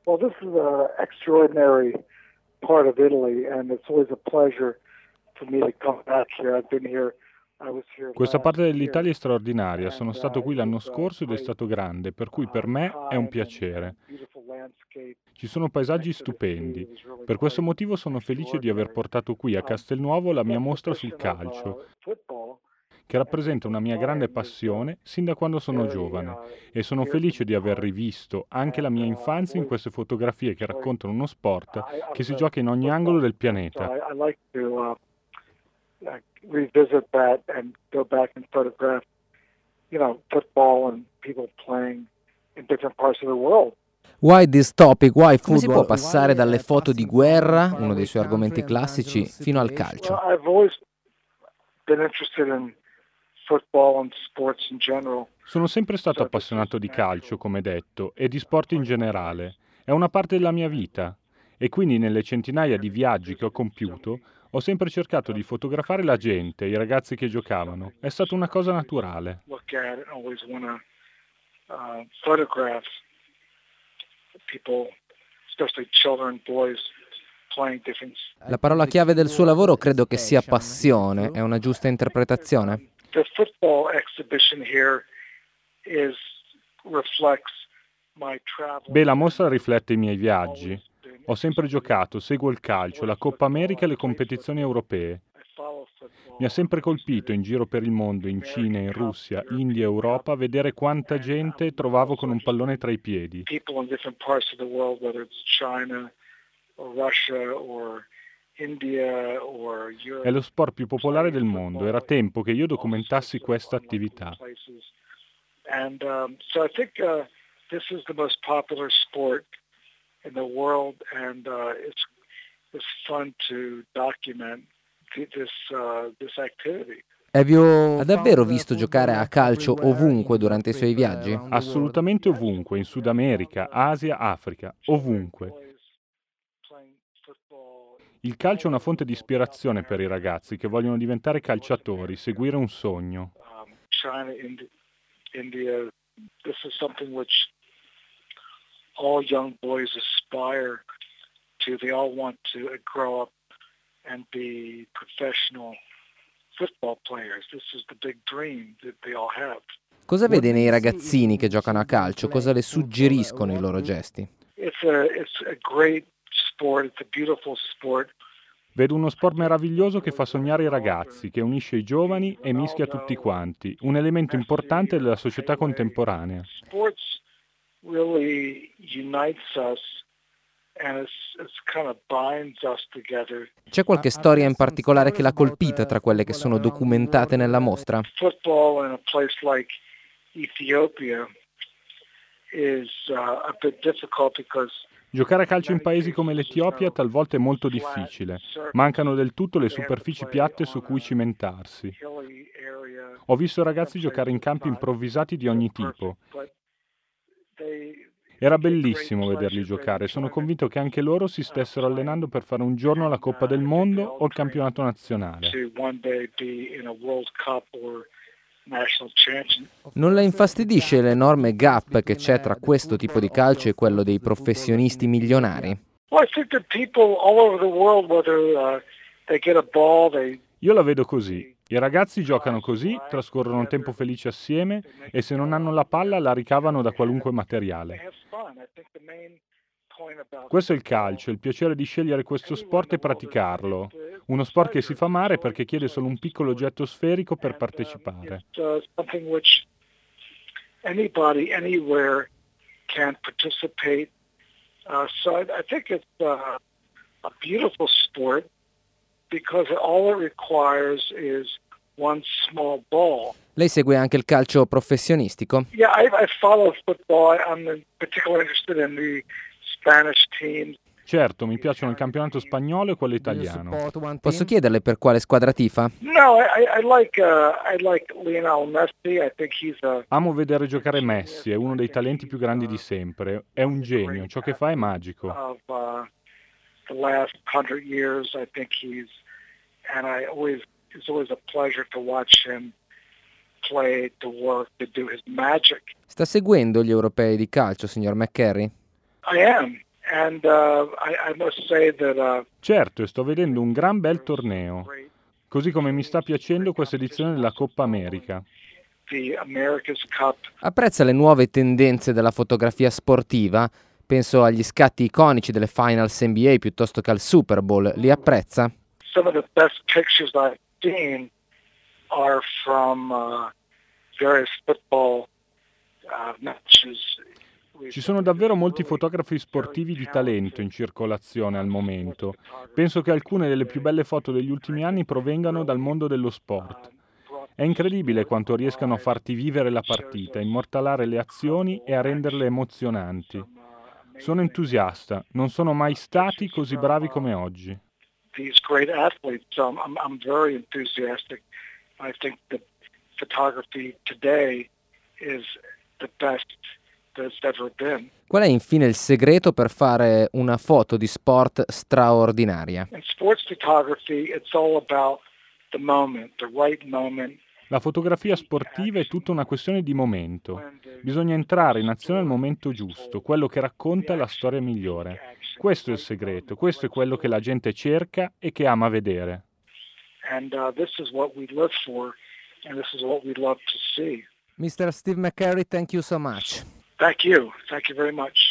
Well, this is an extraordinary part of Italy, and it's always a pleasure for me to come back here. I've been here. I was here Questa last parte year, dell'Italia è straordinaria, sono and stato qui l'anno it's a scorso ed è great stato grande, per cui per me è un time piacere. and beautiful landscape Ci sono paesaggi next to the sea. stupendi. It was really Per questo quite motivo sono felice di aver extraordinary. portato qui a Um, Castelnuovo la the mia mostra sul exhibition of calcio, football che and rappresenta people una mia grande playing is passione sin da quando sono very giovane e sono dear to felice me di aver heart. rivisto anche la And mia I've infanzia in always queste fotografie che enjoyed. raccontano uno sport I che was si a gioca in ogni angolo football del fan, so pianeta. I like to revisit that and go back and photograph, football and people playing in different parts of the world. Why this topic? Why Come si può football? passare dalle foto di guerra, uno dei suoi argomenti classici, fino al calcio? Well, I've always been interested in football and sports in general. Sono sempre stato appassionato di calcio, come detto, e di sport in generale. È una parte della mia vita. E quindi nelle centinaia di viaggi che ho compiuto, ho sempre cercato di fotografare la gente, i ragazzi che giocavano. È stata una cosa naturale. Look at it, always want to photograph people, especially children, boys playing different. La parola chiave del suo lavoro credo che sia passione, è una giusta interpretazione? The football exhibition here reflects my travel. Beh, la mostra riflette i miei viaggi. Ho sempre giocato, seguo il calcio, la Coppa America e le competizioni europee. Mi ha sempre colpito in giro per il mondo, in Cina, in Russia, India, Europa, vedere quanta gente trovavo con un pallone tra i piedi. People in different parts of the world, whether it's China or Russia or India or Europe. È lo sport più popolare del mondo. Era tempo che io documentassi questa attività. And so I think this is the most popular sport in the world, and it's fun to document this activity. Ha davvero visto giocare a calcio ovunque durante i suoi viaggi? Assolutamente ovunque, in Sud America, Asia, Africa, ovunque. Il calcio è una fonte di ispirazione per i ragazzi che vogliono diventare calciatori, seguire un sogno. China, India, this is something which all young boys aspire to. They all want to grow up and be professional football players. This is the big dream that they all have. Cosa vede nei ragazzini che giocano a calcio? Cosa le suggeriscono i loro gesti? It's a great sport. It's a beautiful sport. Vedo uno sport meraviglioso che fa sognare i ragazzi, che unisce i giovani e mischia tutti quanti, un elemento importante della società contemporanea. Sports really unites us and it's kind of binds us together. C'è qualche storia in particolare che l'ha colpita tra quelle che sono documentate nella mostra? Football in a place like Ethiopia is a bit difficult because Giocare a calcio in paesi come l'Etiopia talvolta è molto difficile. Mancano del tutto le superfici piatte su cui cimentarsi. Ho visto ragazzi giocare in campi improvvisati di ogni tipo. Era bellissimo vederli giocare. Sono convinto che anche loro si stessero allenando per fare un giorno la Coppa del Mondo o il campionato nazionale. Non la infastidisce l'enorme gap che c'è tra questo tipo di calcio e quello dei professionisti milionari? Io la vedo così. I ragazzi giocano così, trascorrono un tempo felice assieme e se non hanno la palla la ricavano da qualunque materiale. Questo è il calcio, il piacere di scegliere questo sport e praticarlo. Uno sport che si fa amare perché chiede solo un piccolo oggetto sferico per partecipare. Anybody, anywhere can participate. So I think it's a beautiful sport because all it requires is one small ball. Lei segue anche il calcio professionistico? Yeah, I follow football. I'm particularly interested in the Spanish teams. Certo, mi piacciono il campionato spagnolo e quello italiano. Posso chiederle per quale squadra tifa? No, I like Lionel Messi. I think he's a. Amo vedere giocare Messi, è uno dei talenti più grandi di sempre. È un genio, ciò che fa è magico. Of the last 100 years, I think it's always a pleasure to watch him play, to work, to do his magic. Sta seguendo gli europei di calcio, signor McCarry? I am. I must say that, Certo, e sto vedendo un gran bel torneo, così come mi sta piacendo questa edizione della Coppa America. the America's Cup. Apprezza le nuove tendenze della fotografia sportiva? Penso agli scatti iconici delle finals NBA piuttosto che al Super Bowl. Li apprezza? Some of the best pictures I've seen are from various football matches. Ci sono davvero molti fotografi sportivi di talento in circolazione al momento. Penso che alcune delle più belle foto degli ultimi anni provengano dal mondo dello sport. È incredibile quanto riescano a farti vivere la partita, a immortalare le azioni e a renderle emozionanti. Sono entusiasta, non sono mai stati così bravi come oggi. These great athletes, I'm very enthusiastic. I think that photography today is the best there's ever been. Qual è infine il segreto per fare una foto di sport straordinaria? In sports photography, it's all about the moment, the right moment. La fotografia sportiva è tutta una questione di momento. Bisogna entrare in azione al momento giusto, quello che racconta la storia migliore. Questo è il segreto, questo è quello che la gente cerca e che ama vedere. And this is what we live for, and this is what we love to see. Mr. Steve McCurry, thank you so much. Thank you very much.